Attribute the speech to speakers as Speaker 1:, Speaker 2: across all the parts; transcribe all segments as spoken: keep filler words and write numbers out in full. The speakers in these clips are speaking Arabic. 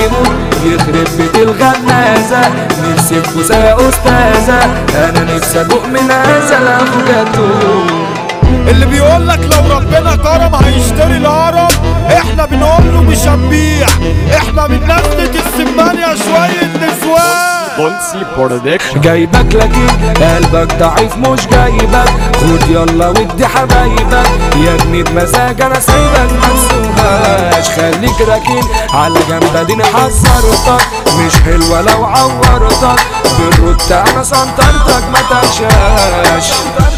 Speaker 1: موت يخرب بيت الغمازة. نفسي تفوز يا أستاذة، أنا نفسي أدوق من هذا الأفوكاتو.
Speaker 2: اللي بيقولك لو ربنا كرم هيشتري الهرم، احنا بنقول له مش هنبيع، احنا من نسلة السمانية شوية نسوان.
Speaker 3: بولسي برودكشن
Speaker 1: جايبك لكن قلبك ضعيف مش جايبك، خد يلا ودي حبايبك يا ابني بمزاج انا سايبك منسوهاش. خليك راكن على جنب اديني حذرتك، مش حلوة لو عورتك بالرد انا سنطرتك ما تنشاش.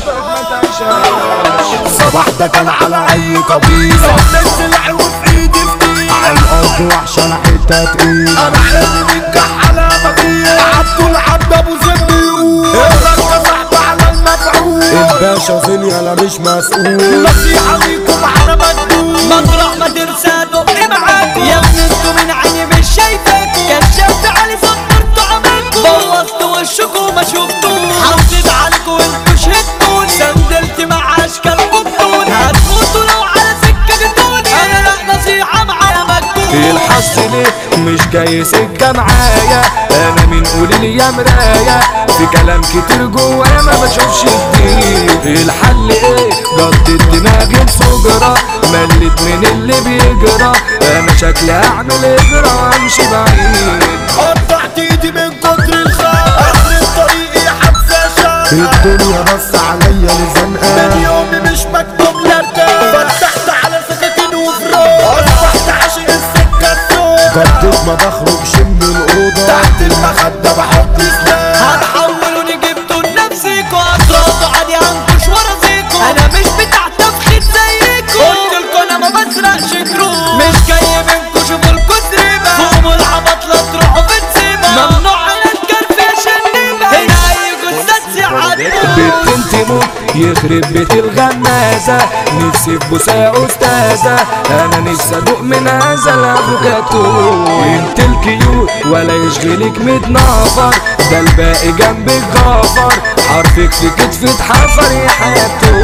Speaker 2: صباح ده كان على اي قبيلة، نزل عود في ايدي فتيلة على الارض وحشة انا حتة تقيلة. انا حلمي منجح على مجيء عبدو العبد ابو زد يقول الرجة صاحبة على المفعول. الباشا زيني انا مش مسؤول، نصيحة ليكم انا مجنون.
Speaker 4: مطرح ما ترسى دقي معاكم يا ابني انتوا من عيني مش شايفاكم. كشفت علي صبرتوا عملكم، بوظتوا وشكوا ما شفتوش. حافظت عليكم وانتوا شهدتوني، سندلت مع اشكالكم دوني. هتموتوا لو على سكة جدوني، انا لا نصيحة معايا مجنون.
Speaker 1: الحظ ليه مش جاي سكة معايا، انا مين قوليلي يا مراية، في كلام كتير جوايا ما بشوفش جديد. الحل ايه جدد دماغي بفجرة، مليت من اللي بيجرى، انا شكلي هعمل اجرى وامشي بعيد.
Speaker 2: قطعت ايدي من كتر الخوف، اخر طريقي حبسة شاف. الدنيا بص عليا لزنقة، من يومي مش مكتوب لارتاح. فتحت على سكاكين وفراق، اصبحت عاشق السكة السود. جدد ما بخرجش من الأوضة، تحت المخدة بحط سلاح.
Speaker 4: هتحولوني جبتوا لنفسيكوا، هترقصوا عادي هنكش ورازيكوا. انا مش بتاع تفخيد زيكوا، قلتلكوا انا ما بسرقش كروت. مش جاي منكوا شوفوا الكتربة، قوموا العبط لا تروحوا في نسيبة. ممنوع على الكرف يا شنيبة، هنا اي جثة تسيعدوا.
Speaker 1: بنت انت موت يخرب بيت الغمازة، نفسي في بوسة يا أستاذة، أنا نفسي أدوق من هذا الأفوكاتو. انت الكيوت ولا يشغلك ميت نفر، ده الباقي جنبك غفر، حرفك في كتفي اتحفر يا حياته.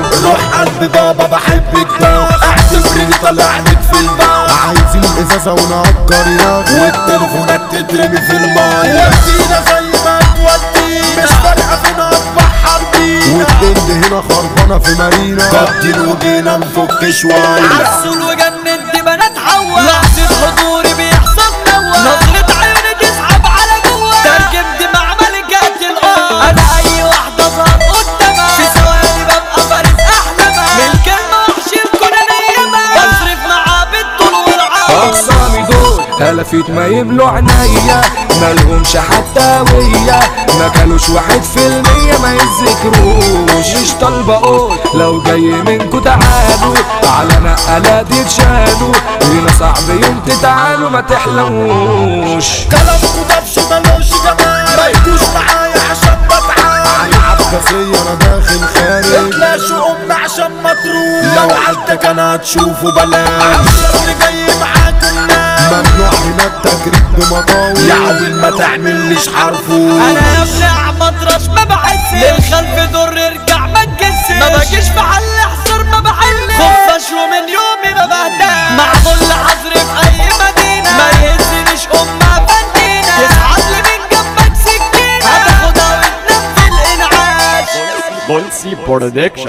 Speaker 2: روح قلبي بابا بحبك ده، اعتبرني طلعتك في الباب. عايزين ازازة ونأجر ياغي، والتليفونات تترمي في المايه. ودينا زي ما تودينا، مش فارقة فينا اتبحر بينا. والبند هنا خربانة في مارينا، قدين وجينا نفك شوية.
Speaker 4: عسول وجننت بنات حوا، لحظة حضوري بيحصل نوا. نظرة عيوني تسحب على جوا، ترجمت مع ملكات الأرض. أنا أي واحدة ظهر قدامها، في ثواني ببقى فارس أحلامها. من الكلمة وحش الكون نيمها، بصرف معاه بالطول والعرض.
Speaker 1: أقسامي دول هلفت ما يملوا عينيا، مالهمش حتى ويا، ما كانوش واحد في المية ما يذكروش. مش طالبة اقول لو جاي منكو تعالوا، على نقلات يتشالوا، هنا صعب يوم تتعالوا ما تحلوش.
Speaker 2: كلامكو دبش ملوش جمال، ما يجوش معايا عشان بتعال. عباسية انا داخل خارج، اتلاشوا امي عشان ما تروح. لو عدك انا هتشوفوا بلاش، اللي جاي معاكم ناس. ممنوع هنا التجريب بمطاوي، يا عويل ما تعمليش حرفوش.
Speaker 4: انا يا ابني احمد ما بحس، للخلف دور ارجع ما تجسش. ما باجيش في حل حصر ما بحلش، خفاش ومن يومي ما بهداش. معمول حظر في اي مدينة، ما يهزنيش امها فنينة. يسعد لي من جنبك سكينة، هتاخدها وتنام في الانعاش.
Speaker 3: بولسي برودكشن.